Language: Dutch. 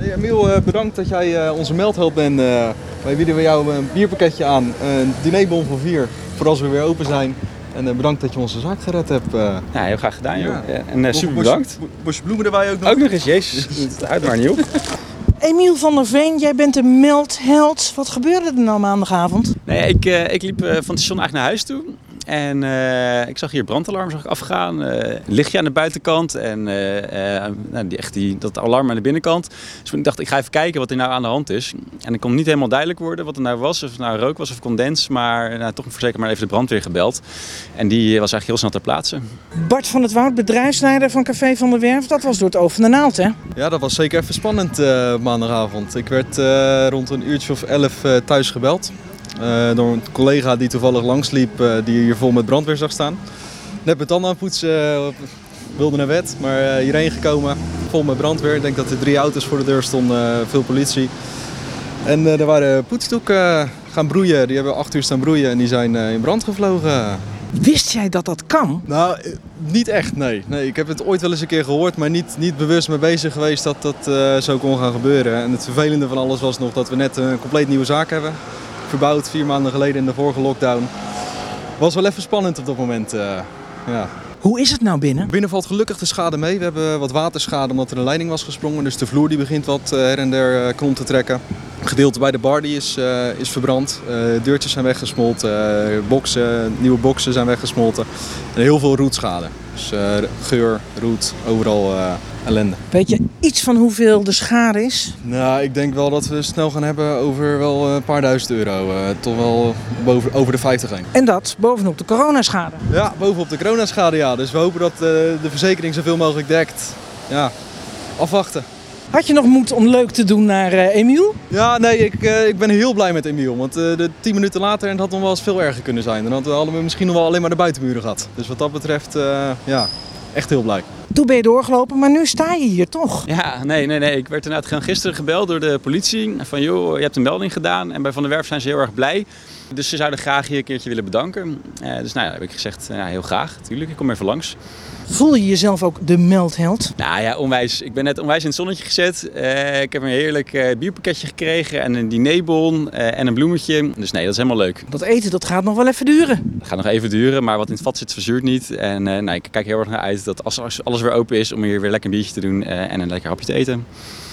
Hey Emiel, bedankt dat jij onze meldheld bent. Wij bieden jou een bierpakketje aan, een dinerbon voor 4, voor als we weer open zijn. En bedankt dat je onze zaak gered hebt. Ja, heel graag gedaan, joh. Ja. En super bedankt. Bosje bloemen erbij ook nog. Ook nog eens, jezus. Het houdt maar niet op. Emiel van der Veen, jij bent de meldheld. Wat gebeurde er nou maandagavond? Nee, ik liep van het station eigenlijk naar huis toe. En ik zag hier het brandalarm afgaan, lichtje aan de buitenkant en dat alarm aan de binnenkant. Dus ik dacht, ik ga even kijken wat er nou aan de hand is. En ik kon niet helemaal duidelijk worden wat er nou was, of het nou rook was of condens. Maar toch zeker maar even de brandweer gebeld. En die was eigenlijk heel snel ter plaatse. Bart van het Woud, bedrijfsleider van Café van der Werf. Dat was door het oog van de naald, hè? Ja, dat was zeker even spannend maandagavond. Ik werd rond een uurtje of 11 thuis gebeld. Door een collega die toevallig langsliep, die hier vol met brandweer zag staan. Net mijn tanden aan het poetsen, wilde naar bed, maar hierheen gekomen, vol met brandweer. Ik denk dat er 3 auto's voor de deur stonden, veel politie. En er waren poetsdoeken gaan broeien, die hebben 8 uur staan broeien en die zijn in brand gevlogen. Wist jij dat dat kan? Nou, niet echt, nee. Ik heb het ooit wel eens een keer gehoord, maar niet bewust mee bezig geweest dat dat zo kon gaan gebeuren. En het vervelende van alles was nog dat we net een compleet nieuwe zaak hebben. Verbouwd 4 maanden geleden in de vorige lockdown. Was wel even spannend op dat moment. Ja. Hoe is het nou binnen? Binnen valt gelukkig de schade mee. We hebben wat waterschade omdat er een leiding was gesprongen. Dus de vloer die begint wat her en der krom te trekken. Een gedeelte bij de bar die is verbrand. Deurtjes zijn weggesmolten. Nieuwe boxen zijn weggesmolten. En heel veel roetschade. Dus geur, roet, overal ellende. Weet je iets van hoeveel de schade is? Nou, ik denk wel dat we snel gaan hebben over wel een paar duizend euro. Toch wel over de 50 heen. En dat bovenop de coronaschade. Ja, bovenop de coronaschade, ja. Dus we hopen dat de verzekering zoveel mogelijk dekt. Ja, afwachten. Had je nog moed om leuk te doen naar Emiel? Ja, nee, ik ben heel blij met Emiel. Want de 10 minuten later, en dat had nog wel eens veel erger kunnen zijn. Dan hadden we misschien nog wel alleen maar de buitenmuren gehad. Dus wat dat betreft, ja, echt heel blij. Toen ben je doorgelopen, maar nu sta je hier toch? Ja, nee. Ik werd inderdaad gisteren gebeld door de politie. Van joh, je hebt een melding gedaan. En bij Van der Werf zijn ze heel erg blij. Dus ze zouden graag je een keertje willen bedanken. Dus nou ja, heb ik gezegd, heel graag. Tuurlijk, ik kom even langs. Voel je jezelf ook de meldheld? Nou ja, onwijs. Ik ben net onwijs in het zonnetje gezet. Ik heb een heerlijk bierpakketje gekregen en een dinerbon en een bloemetje. Dus nee, dat is helemaal leuk. Dat eten, dat gaat nog wel even duren. Het gaat nog even duren, maar wat in het vat zit verzuurt niet. En ik kijk heel erg naar uit dat als alles weer open is om hier weer lekker een biertje te doen en een lekker hapje te eten.